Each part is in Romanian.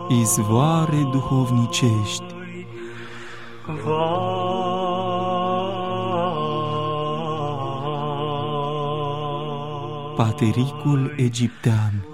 izvoare duhovnicești. Patericul egiptean.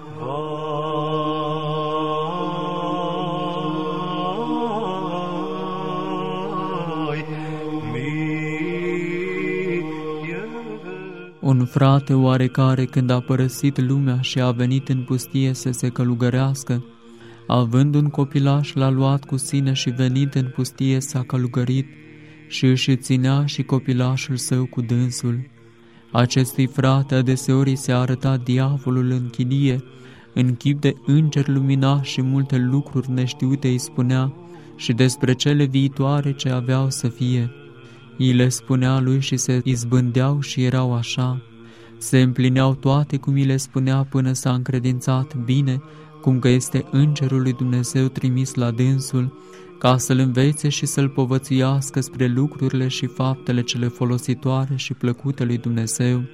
Un frate oarecare, când a părăsit lumea și a venit în pustie să se călugărească, având un copilaș, l-a luat cu sine și venind în pustie s-a călugărit și își ținea și copilașul său cu dânsul. Acestui frate adeseori se arăta diavolul în chilie, în chip de înger luminaș și multe lucruri neștiute îi spunea și despre cele viitoare ce aveau să fie. Îi le spunea lui și se izbândeau și erau așa. Se împlineau toate cum îi le spunea până s-a încredințat bine, cum că este îngerul lui Dumnezeu trimis la dânsul, ca să-l învețe și să-l povățuiască spre lucrurile și faptele cele folositoare și plăcute lui Dumnezeu.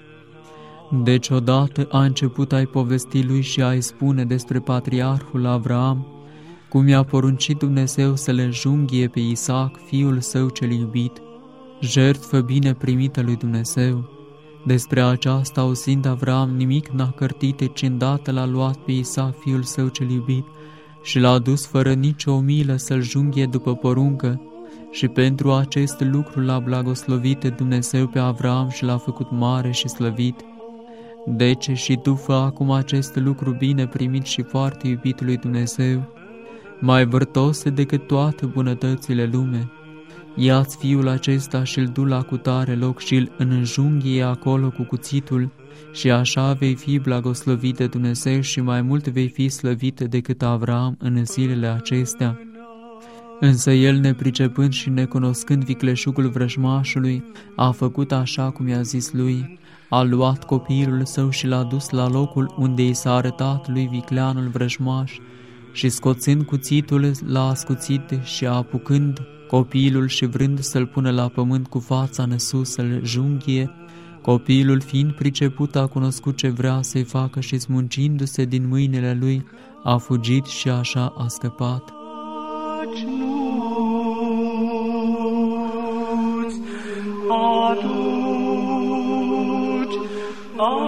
Deci odată a început a-i povesti lui și a-i spune despre patriarhul Avraam, cum i-a poruncit Dumnezeu să le înjunghie pe Isaac, fiul său cel iubit, jertfă bine primită lui Dumnezeu. Despre aceasta, auzind Avraam, nimic n-a cărtit, ci îndată l-a luat pe Isaac, fiul său cel iubit, și l-a dus fără nicio milă să-l junghie după poruncă, și pentru acest lucru l-a blagoslovit Dumnezeu pe Avraam și l-a făcut mare și slăvit. Deci și tu fă acum acest lucru bine primit și foarte iubit lui Dumnezeu, mai vârtos decât toate bunătățile lume. Ia-ți fiul acesta și-l du la cutare loc și îl înjunghie acolo cu cuțitul, și așa vei fi blagoslovit de Dumnezeu și mai mult vei fi slăvit decât Avraam în zilele acestea. Însă el, nepricepând și necunoscând vicleșugul vrăjmașului, a făcut așa cum i-a zis lui, a luat copilul său și l-a dus la locul unde i s-a arătat lui vicleanul vrăjmaș și scoțând cuțitul l-a ascuțit și apucând copilul și vrând să-l pună la pământ cu fața în sus să-l junghie, copilul fiind priceput a cunoscut ce vrea să-i facă și smuncindu-se din mâinile lui a fugit și așa a scăpat. Aduci